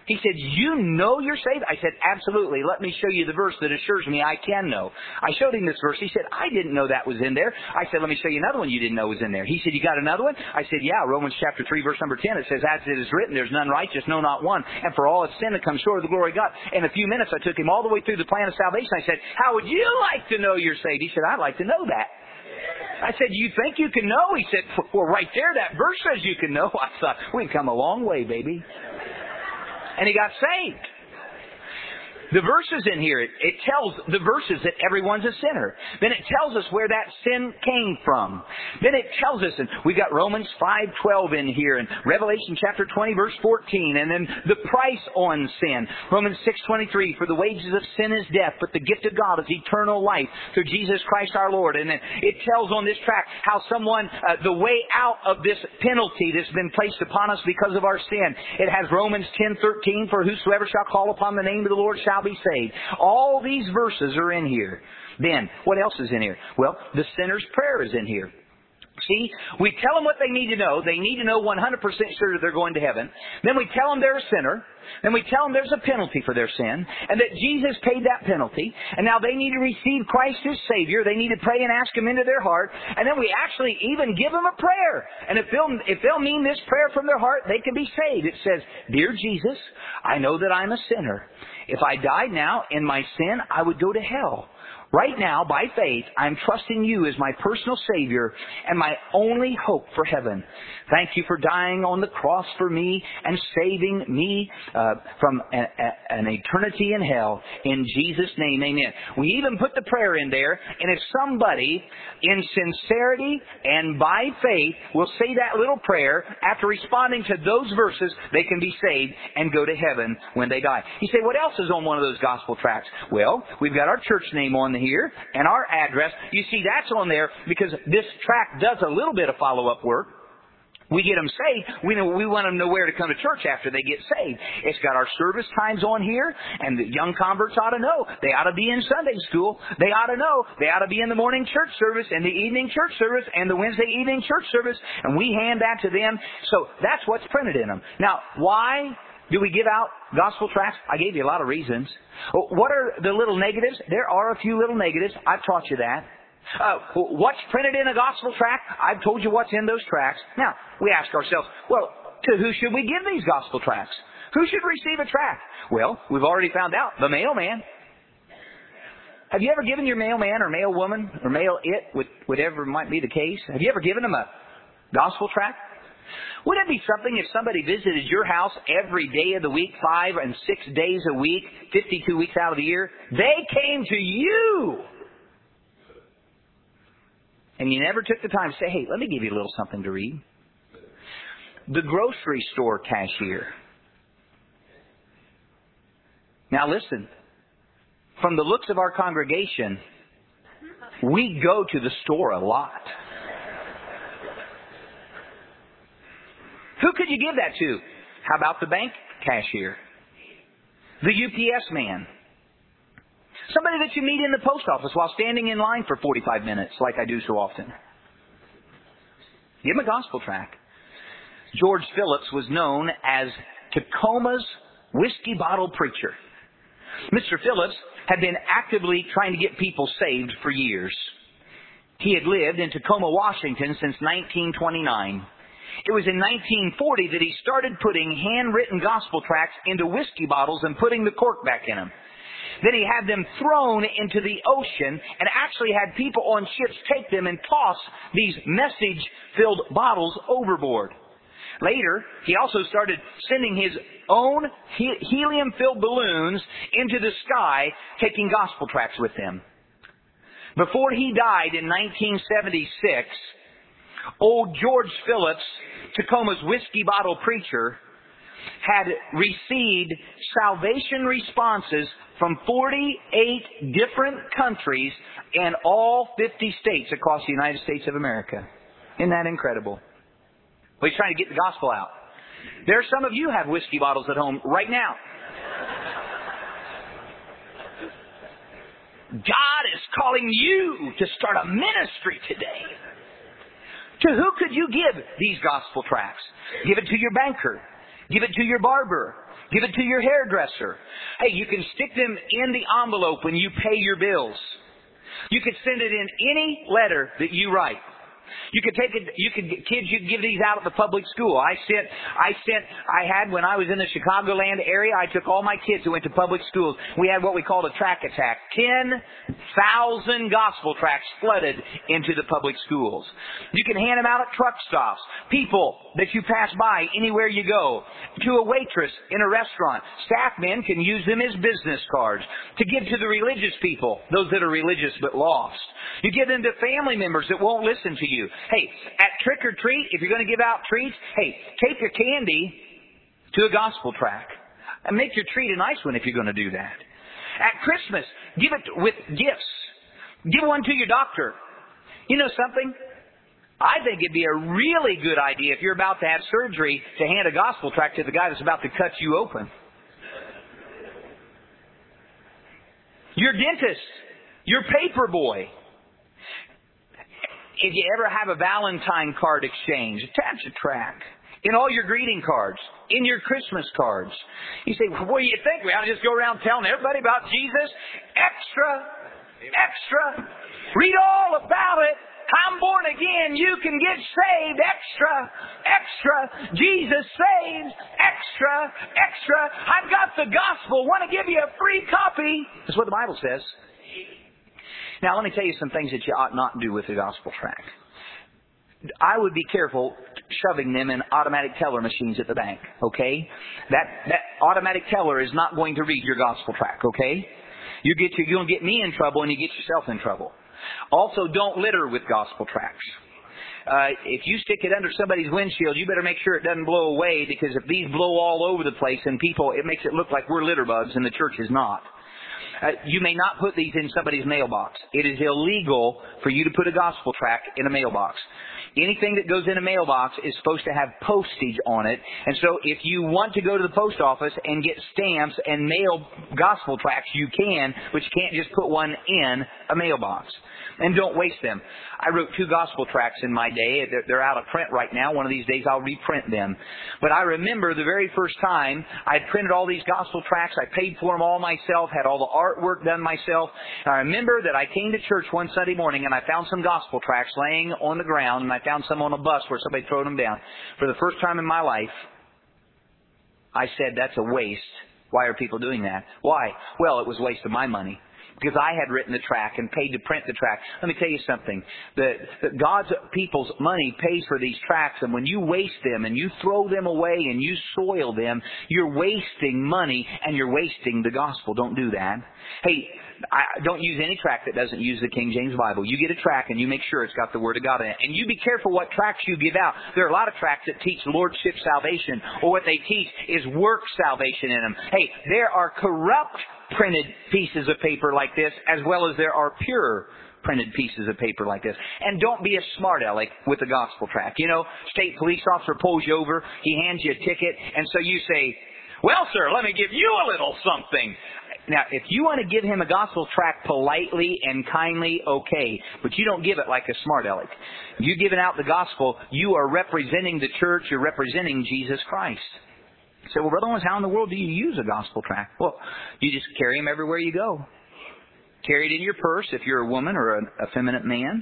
He said, you know you're saved? I said, absolutely. Let me show you the verse that assures me I can know. I showed him this verse. He said, I didn't know that was in there. I said, let me show you another one you didn't know was in there. He said, you got another one? I said, yeah, Romans chapter 3, verse number 10. It says, as it is written, there's none righteous, no, not one. And for all have sinned and come short of the glory of God. In a few minutes, I took him all the way through the plan of salvation. I said, how would you like to know you're saved? He said, I'd like to know that. I said, you think you can know? He said, well, right there, that verse says you can know. I thought, we've come a long way, baby. And he got saved. The verses in here, it tells the verses that everyone's a sinner. Then it tells us where that sin came from. Then it tells us, and we got Romans 5:12 in here, and Revelation chapter 20, verse 14, and then the price on sin. Romans 6:23, for the wages of sin is death, but the gift of God is eternal life through Jesus Christ our Lord. And then it tells on this track how someone, the way out of this penalty that's been placed upon us because of our sin. It has Romans 10:13, for whosoever shall call upon the name of the Lord shall be saved. All these verses are in here. Then, what else is in here? Well, the sinner's prayer is in here. See, we tell them what they need to know. They need to know 100% sure that they're going to heaven. Then we tell them they're a sinner. Then we tell them there's a penalty for their sin, and that Jesus paid that penalty. And now they need to receive Christ as Savior. They need to pray and ask Him into their heart. And then we actually even give them a prayer. And if they'll mean this prayer from their heart, they can be saved. It says, Dear Jesus, I know that I'm a sinner. If I died now in my sin, I would go to hell. Right now, by faith, I'm trusting you as my personal Savior and my only hope for heaven. Thank you for dying on the cross for me and saving me from an eternity in hell. In Jesus' name, amen. We even put the prayer in there, and if somebody in sincerity and by faith will say that little prayer after responding to those verses, they can be saved and go to heaven when they die. You say, what else is on one of those gospel tracts? Well, we've got our church name on here and our address. You see, that's on there because this tract does a little bit of follow-up work. We get them saved. We want them to know where to come to church after they get saved. It's got our service times on here, and the young converts ought to know. They ought to be in Sunday school. They ought to know. They ought to be in the morning church service, and the evening church service, and the Wednesday evening church service, and we hand that to them. So that's what's printed in them. Now, why do we give out gospel tracts? I gave you a lot of reasons. What are the little negatives? There are a few little negatives. I've taught you that. What's printed in a gospel tract? I've told you what's in those tracts. Now, we ask ourselves, well, to who should we give these gospel tracts? Who should receive a tract? Well, we've already found out. The mailman. Have you ever given your mailman or mailwoman or mail-it, whatever might be the case, have you ever given them a gospel tract? Wouldn't it be something if somebody visited your house every day of the week, 5 and 6 days a week, 52 weeks out of the year? They came to you. And you never took the time to say, hey, let me give you a little something to read. The grocery store cashier. Now listen, from the looks of our congregation, we go to the store a lot. Who could you give that to? How about the bank cashier? The UPS man? Somebody that you meet in the post office while standing in line for 45 minutes, like I do so often. Give him a gospel tract. George Phillips was known as Tacoma's whiskey bottle preacher. Mr. Phillips had been actively trying to get people saved for years. He had lived in Tacoma, Washington since 1929. It was in 1940 that he started putting handwritten gospel tracts into whiskey bottles and putting the cork back in them. Then he had them thrown into the ocean and actually had people on ships take them and toss these message-filled bottles overboard. Later, he also started sending his own helium-filled balloons into the sky, taking gospel tracts with them. Before he died in 1976, old George Phillips, Tacoma's whiskey bottle preacher, had received salvation responses from 48 different countries and all 50 states across the United States of America. Isn't that incredible? Well, he's trying to get the gospel out. There are some of you have whiskey bottles at home right now. God is calling you to start a ministry today. To who could you give these gospel tracts? Give it to your banker. Give it to your barber. Give it to your hairdresser. Hey, you can stick them in the envelope when you pay your bills. You could send it in any letter that you write. You could take it, kids, you could give these out at the public school. I had, when I was in the Chicagoland area, I took all my kids who went to public schools. We had what we called a track attack. 10,000 gospel tracts flooded into the public schools. You can hand them out at truck stops. People that you pass by anywhere you go. To a waitress in a restaurant. Staff men can use them as business cards. To give to the religious people, those that are religious but lost. You give them to family members that won't listen to you. Hey, at trick or treat, if you're going to give out treats, hey, take your candy to a gospel tract. And make your treat a nice one if you're going to do that. At Christmas, give it with gifts. Give one to your doctor. You know something? I think it'd be a really good idea if you're about to have surgery to hand a gospel tract to the guy that's about to cut you open. Your dentist. Your paper boy. If you ever have a Valentine card exchange, attach a tract. In all your greeting cards. In your Christmas cards. You say, well, what do you think? We ought to just go around telling everybody about Jesus? Extra. Read all about it. I'm born again. You can get saved. Extra. Jesus saves. Extra. I've got the gospel. Want to give you a free copy. That's what the Bible says. Now, let me tell you some things that you ought not do with the gospel tract. I would be careful shoving them in automatic teller machines at the bank, okay? That automatic teller is not going to read your gospel tract, okay? You're going to get me in trouble and you get yourself in trouble. Also, don't litter with gospel tracts. If you stick it under somebody's windshield, you better make sure it doesn't blow away, because if these blow all over the place and people, it makes it look like we're litter bugs and the church is not. You may not put these in somebody's mailbox. It is illegal for you to put a gospel tract in a mailbox. Anything that goes in a mailbox is supposed to have postage on it. And so if you want to go to the post office and get stamps and mail gospel tracts, you can, but you can't just put one in a mailbox. And don't waste them. I wrote 2 gospel tracts in my day. They're out of print right now. One of these days I'll reprint them. But I remember the very first time I printed all these gospel tracts. I paid for them all myself, had all the artwork done myself. And I remember that I came to church one Sunday morning and I found some gospel tracts laying on the ground, and I found some on a bus where somebody threw them down. For the first time in my life, I said, that's a waste. Why are people doing that? Why? Well, it was a waste of my money. Because I had written the tract and paid to print the tract. Let me tell you something. God's people's money pays for these tracts, and when you waste them and you throw them away and you soil them, you're wasting money and you're wasting the gospel. Don't do that. Hey, don't use any tract that doesn't use the King James Bible. You get a tract and you make sure it's got the Word of God in it. And you be careful what tracts you give out. There are a lot of tracts that teach Lordship salvation, or what they teach is work salvation in them. Hey, there are corrupt printed pieces of paper like this, as well as there are pure printed pieces of paper like this. And don't be a smart aleck with the gospel tract. You know, state police officer pulls you over, he hands you a ticket, and so you say, well, sir, let me give you a little something. Now, if you want to give him a gospel tract politely and kindly, okay, but you don't give it like a smart aleck. You giving out the gospel, you are representing the church, you're representing Jesus Christ. So, well, Brother Owens, how in the world do you use a gospel tract? Well, you just carry them everywhere you go. Carry it in your purse if you're a woman or an effeminate man.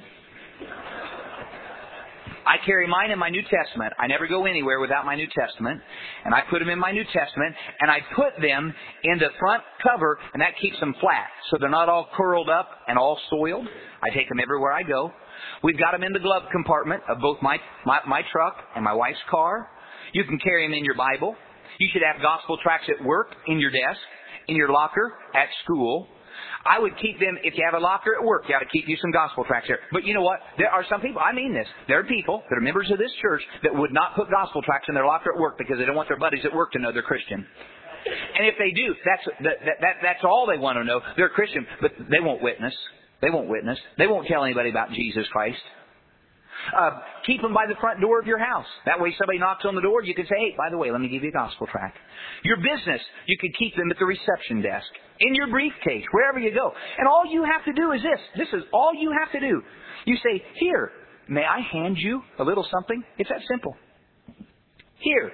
I carry mine in my New Testament. I never go anywhere without my New Testament. And I put them in my New Testament, and I put them in the front cover, and that keeps them flat. So they're not all curled up and all soiled. I take them everywhere I go. We've got them in the glove compartment of both my truck and my wife's car. You can carry them in your Bible. You should have gospel tracts at work, in your desk, in your locker, at school. I would keep them, if you have a locker at work, you ought to keep you some gospel tracts there. But you know what? There are some people, I mean this, there are people that are members of this church that would not put gospel tracts in their locker at work because they don't want their buddies at work to know they're Christian. And if they do, that's all they want to know. They're Christian, but they won't witness. They won't witness. They won't tell anybody about Jesus Christ. Keep them by the front door of your house. That way somebody knocks on the door, you can say, hey, by the way, let me give you a gospel tract. Your business, you can keep them at the reception desk, in your briefcase, wherever you go. And all you have to do is this. This is all you have to do. You say, here, may I hand you a little something? It's that simple. Here,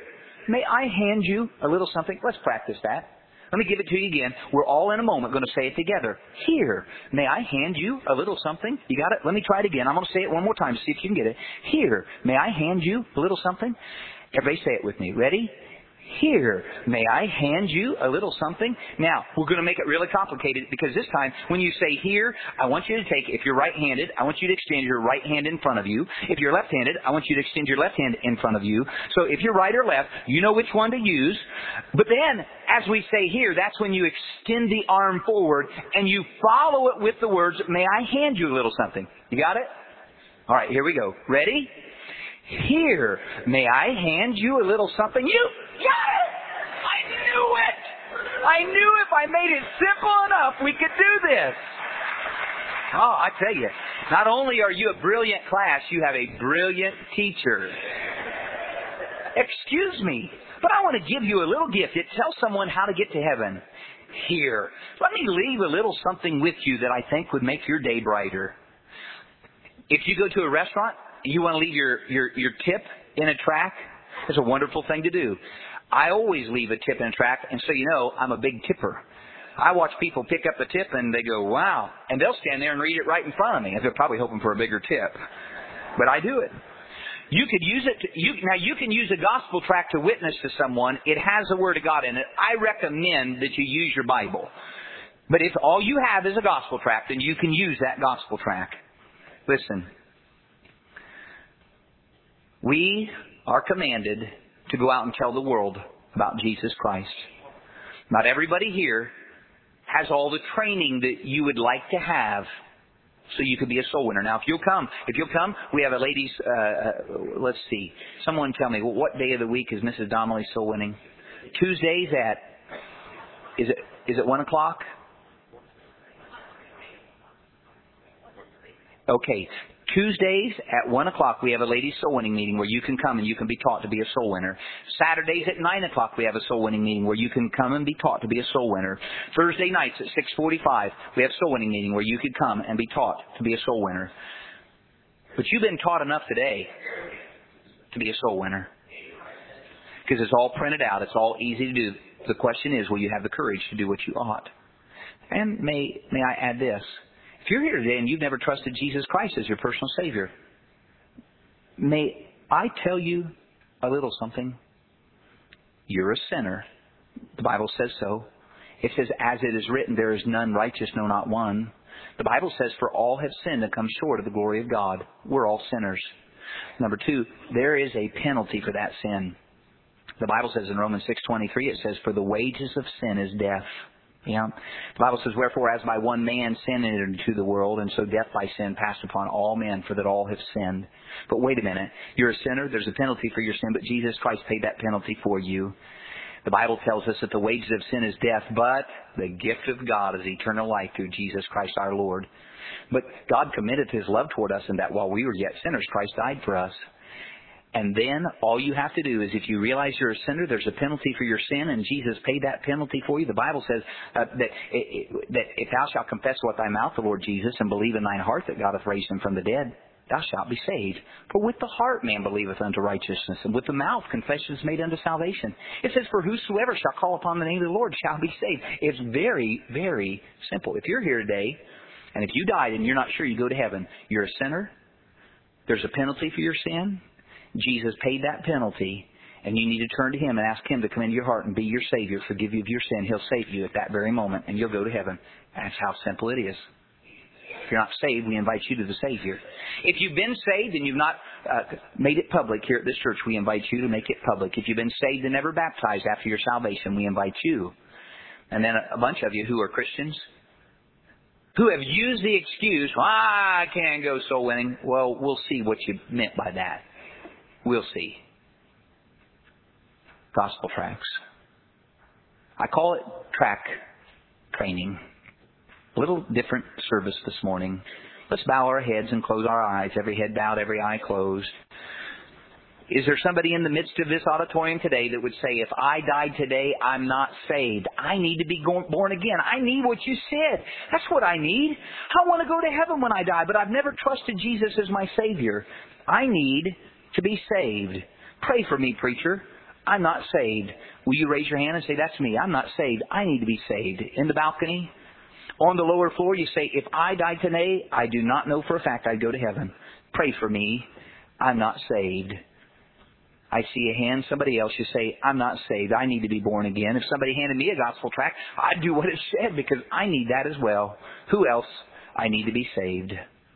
may I hand you a little something? Let's practice that. Let me give it to you again. We're all in a moment going to say it together. Here, may I hand you a little something? You got it? Let me try it again. I'm going to say it one more time to see if you can get it. Here, may I hand you a little something? Everybody say it with me. Ready? Here, may I hand you a little something? Now, we're going to make it really complicated because this time, when you say here, I want you to take, if you're right-handed, I want you to extend your right hand in front of you. If you're left-handed, I want you to extend your left hand in front of you. So if you're right or left, you know which one to use. But then, as we say here, that's when you extend the arm forward and you follow it with the words, may I hand you a little something? You got it? All right, here we go. Ready? Here, may I hand you a little something? You got it! I knew it! I knew if I made it simple enough, we could do this. Oh, I tell you, not only are you a brilliant class, you have a brilliant teacher. Excuse me, but I want to give you a little gift. It tells someone how to get to heaven. Here, let me leave a little something with you that I think would make your day brighter. If you go to a restaurant, you want to leave your tip in a track? It's a wonderful thing to do. I always leave a tip in a track, and so you know I'm a big tipper. I watch people pick up the tip and they go, wow. And they'll stand there and read it right in front of me. They're probably hoping for a bigger tip. But I do it. You could use it. You can use a gospel tract to witness to someone. It has the Word of God in it. I recommend that you use your Bible. But if all you have is a gospel tract, then you can use that gospel tract. Listen. We are commanded to go out and tell the world about Jesus Christ. Not everybody here has all the training that you would like to have so you could be a soul winner. Now, if you'll come, we have a ladies, let's see. Someone tell me, what day of the week is Mrs. Donnelly soul winning? Tuesdays at, is it 1 o'clock? Okay. Tuesdays at 1 o'clock, we have a ladies' soul winning meeting where you can come and you can be taught to be a soul winner. Saturdays at 9 o'clock, we have a soul winning meeting where you can come and be taught to be a soul winner. Thursday nights at 6:45, we have a soul winning meeting where you could come and be taught to be a soul winner. But you've been taught enough today to be a soul winner. Because it's all printed out. It's all easy to do. The question is, will you have the courage to do what you ought? And may I add this? If you're here today and you've never trusted Jesus Christ as your personal Savior, may I tell you a little something? You're a sinner. The Bible says so. It says, as it is written, there is none righteous, no, not one. The Bible says, for all have sinned and come short of the glory of God. We're all sinners. Number two, there is a penalty for that sin. The Bible says in Romans 6:23, it says, for the wages of sin is death. Yeah. The Bible says, wherefore as by one man sin entered into the world, and so death by sin passed upon all men, for that all have sinned. But wait a minute. You're a sinner. There's a penalty for your sin, but Jesus Christ paid that penalty for you. The Bible tells us that the wages of sin is death, but the gift of God is eternal life through Jesus Christ our Lord. But God committed His love toward us in that while we were yet sinners, Christ died for us. And then all you have to do is if you realize you're a sinner, there's a penalty for your sin, and Jesus paid that penalty for you. The Bible says that if thou shalt confess with thy mouth the Lord Jesus and believe in thine heart that God hath raised Him from the dead, thou shalt be saved. For with the heart man believeth unto righteousness, and with the mouth confession is made unto salvation. It says, for whosoever shall call upon the name of the Lord shall be saved. It's very, very simple. If you're here today, and if you died and you're not sure you go to heaven, you're a sinner, there's a penalty for your sin, Jesus paid that penalty, and you need to turn to Him and ask Him to come into your heart and be your Savior, forgive you of your sin. He'll save you at that very moment, and you'll go to heaven. That's how simple it is. If you're not saved, we invite you to the Savior. If you've been saved and you've not made it public here at this church, we invite you to make it public. If you've been saved and never baptized after your salvation, we invite you. And then a bunch of you who are Christians, who have used the excuse, I can't go soul winning. Well, we'll see what you meant by that. We'll see. Gospel tracts. I call it track training. A little different service this morning. Let's bow our heads and close our eyes. Every head bowed, every eye closed. Is there somebody in the midst of this auditorium today that would say, if I died today, I'm not saved? I need to be born again. I need what you said. That's what I need. I want to go to heaven when I die, but I've never trusted Jesus as my Savior. I need to be saved. Pray for me, preacher. I'm not saved. Will you raise your hand and say, that's me. I'm not saved. I need to be saved. In the balcony, on the lower floor, you say, if I died today, I do not know for a fact I'd go to heaven. Pray for me. I'm not saved. I see a hand. Somebody else, you say, I'm not saved. I need to be born again. If somebody handed me a gospel tract, I'd do what it said because I need that as well. Who else? I need to be saved.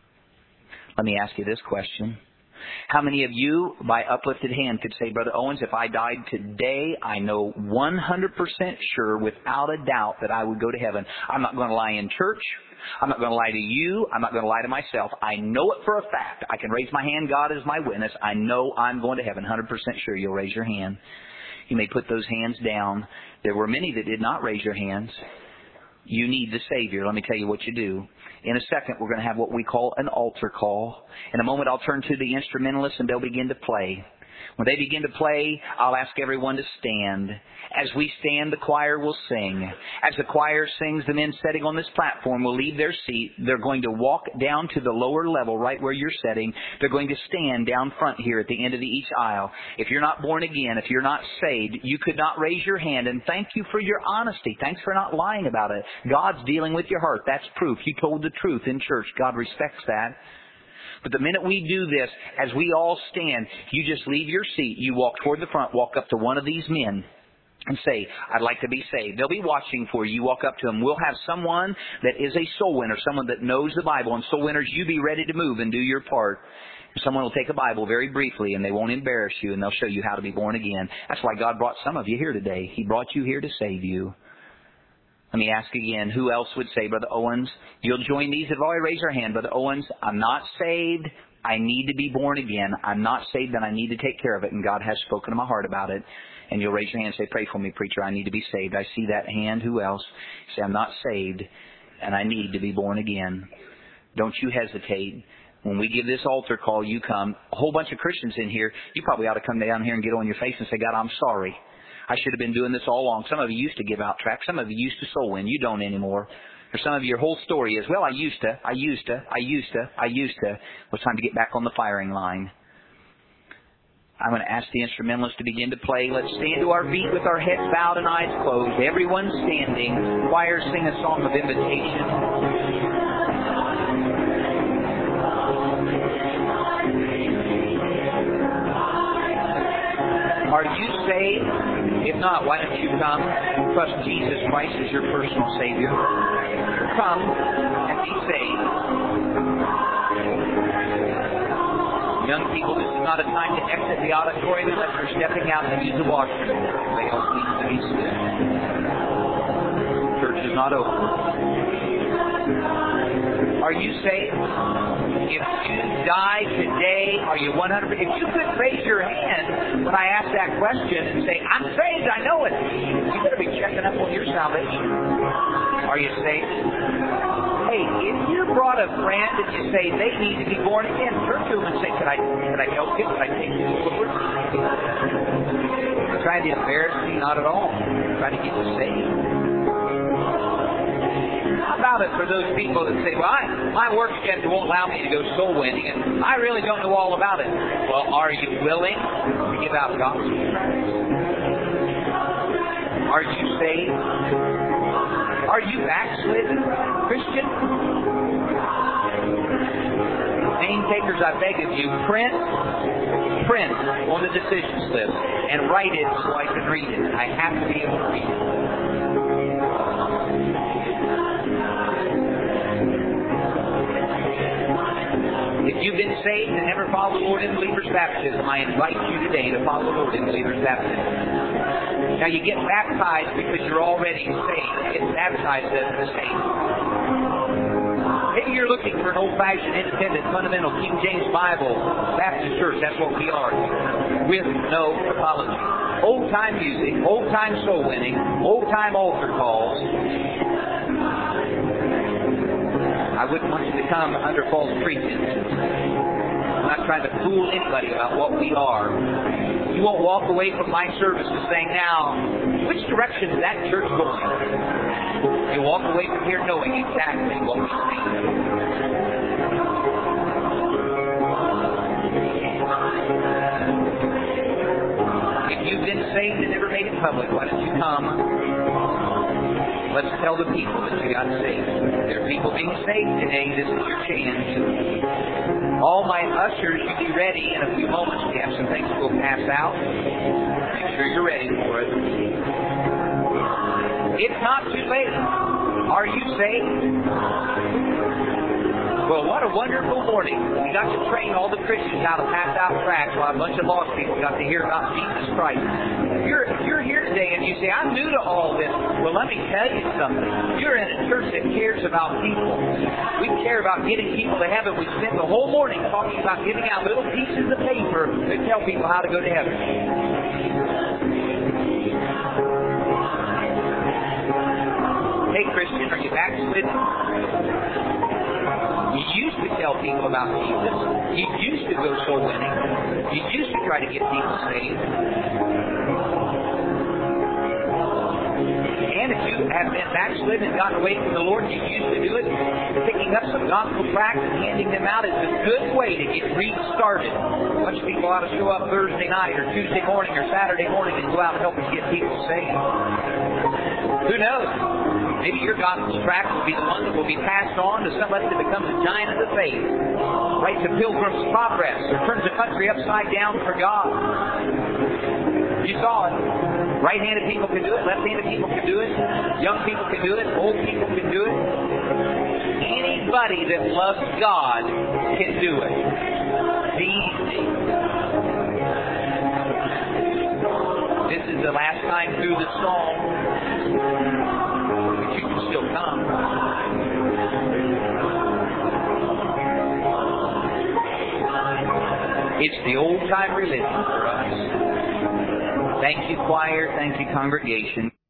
Let me ask you this question. How many of you, by uplifted hand, could say, Brother Owens, if I died today, I know 100% sure, without a doubt, that I would go to heaven. I'm not going to lie in church. I'm not going to lie to you. I'm not going to lie to myself. I know it for a fact. I can raise my hand. God is my witness. I know I'm going to heaven. 100% sure. You'll raise your hand. You may put those hands down. There were many that did not raise your hands. You need the Savior. Let me tell you what you do. In a second, we're going to have what we call an altar call. In a moment, I'll turn to the instrumentalists and they'll begin to play. When they begin to play, I'll ask everyone to stand. As we stand, the choir will sing. As the choir sings, the men sitting on this platform will leave their seat. They're going to walk down to the lower level right where you're sitting. They're going to stand down front here at the end of each aisle. If you're not born again, if you're not saved, you could not raise your hand. And thank you for your honesty. Thanks for not lying about it. God's dealing with your heart. That's proof. You told the truth in church. God respects that. But the minute we do this, as we all stand, you just leave your seat. You walk toward the front, walk up to one of these men and say, I'd like to be saved. They'll be watching for you. You walk up to them. We'll have someone that is a soul winner, someone that knows the Bible. And soul winners, you be ready to move and do your part. Someone will take a Bible very briefly and they won't embarrass you and they'll show you how to be born again. That's why God brought some of you here today. He brought you here to save you. Let me ask again, who else would say, Brother Owens, you'll join these that have already raised their hand. Brother Owens, I'm not saved. I need to be born again. I'm not saved and I need to take care of it. And God has spoken to my heart about it. And you'll raise your hand and say, pray for me, preacher. I need to be saved. I see that hand. Who else? Say, I'm not saved and I need to be born again. Don't you hesitate. When we give this altar call, you come. A whole bunch of Christians in here. You probably ought to come down here and get on your face and say, God, I'm sorry. I should have been doing this all along. Some of you used to give out tracts. Some of you used to soul win. You don't anymore. Or some of your whole story is, well, I used to. Well, it's time to get back on the firing line. I'm going to ask the instrumentalists to begin to play. Let's stand to our feet with our heads bowed and eyes closed. Everyone standing. Choir sing a song of invitation. Are you saved? If not, why don't you come? Trust Jesus Christ as your personal Savior. Come and be saved. Young people, this is not a time to exit the auditorium unless you're stepping out to use the washroom. They all need to be still. Church is not open. Are you saved? If you die today, are you 100%? If you could raise your hand when I ask that question and say, I'm saved, I know it, you better be checking up on your salvation. Are you saved? Hey, if you brought a friend and you say they need to be born again, turn to them and say, Can I help you? Can I take you to the Lord? Trying to embarrass me? Not at all. Trying to get you saved. How about it for those people that say, well, my work schedule won't allow me to go soul winning, and I really don't know all about it. Well, are you willing to give out gospel? Are you saved? Are you backslidden, Christian? Name takers, I beg of you, print on the decision slip and write it so I can read it. I have to be able to read it. If you've been saved and never followed the Lord in believer's baptism, I invite you today to follow the Lord in believer's baptism. Now you get baptized because you're already saved. Get baptized as a saint. Maybe you're looking for an old-fashioned, independent, fundamental King James Bible Baptist church. That's what we are. With no apology. Old-time music, old-time soul winning, old-time altar calls. I wouldn't want you to come under false pretense. I'm not trying to fool anybody about what we are. You won't walk away from my services saying, now, which direction is that church going? You'll walk away from here knowing exactly what we think. If you've been saved and never made it public, why don't you come? Let's tell the people that you got saved. There are people being saved today. This is your chance. All my ushers, you be ready. In a few moments, we have some things we'll pass out. Make sure you're ready for it. It's not too late. Are you saved? Well, what a wonderful morning. We got to train all the Christians how to pass out tracts while a bunch of lost people got to hear about Jesus Christ. If you're here today and you say, I'm new to all this, well, let me tell you something. You're in a church that cares about people. We care about getting people to heaven. We spent the whole morning talking about giving out little pieces of paper that tell people how to go to heaven. Hey, Christian, are you backslidden? You used to tell people about Jesus. You used to go soul winning. You used to try to get people saved. And if you have been backslidden and gotten away from the Lord, you used to do it. Picking up some gospel tracts and handing them out is a good way to get restarted. A bunch of people ought to show up Thursday night or Tuesday morning or Saturday morning and go out and help us get people saved. Who knows? Maybe your gospel tract will be the one that will be passed on to somebody that becomes a giant of the faith. Writes a Pilgrim's Progress or turns the country upside down for God. You saw it. Right-handed people can do it. Left-handed people can do it. Young people can do it. Old people can do it. Anybody that loves God can do it. It's easy. This is the last time through the song. You can still come. It's the old-time religion for us. Thank you, choir. Thank you, congregation.